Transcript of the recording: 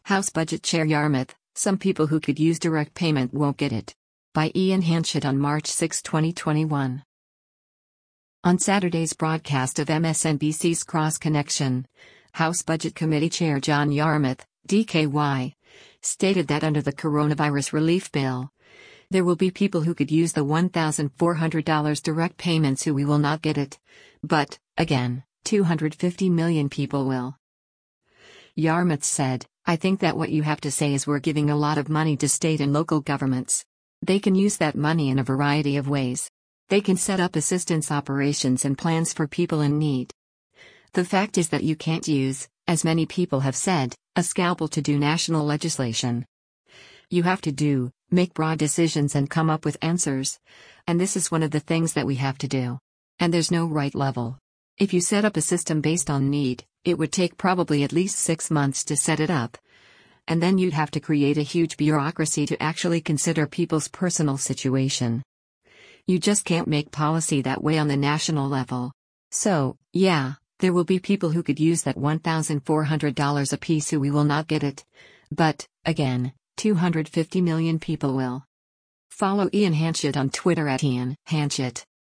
House Budget Chair Yarmuth, some people who could use direct payment won't get it. By Ian Hanchett on March 6, 2021. On Saturday's broadcast of MSNBC's Cross Connection, House Budget Committee Chair John Yarmuth, DKY, stated that under the coronavirus relief bill, there will be people who could use the $1,400 direct payments who will not get it. But, again, 250 million people will. Yarmuth said, "I think that what you have to say is we're giving a lot of money to state and local governments. They can use that money in a variety of ways. They can set up assistance operations and plans for people in need. The fact is that you can't use, as many people have said, a scalpel to do national legislation. You have to make broad decisions and come up with answers. And this is one of the things that we have to do. And there's no right level. If you set up a system based on need, it would take probably at least 6 months to set it up. And then you'd have to create a huge bureaucracy to actually consider people's personal situation. You just can't make policy that way on the national level. So, yeah, there will be people who could use that $1,400 apiece who will not get it. But, again, 250 million people will." Follow Ian Hanchett on Twitter @Ian Hanchett.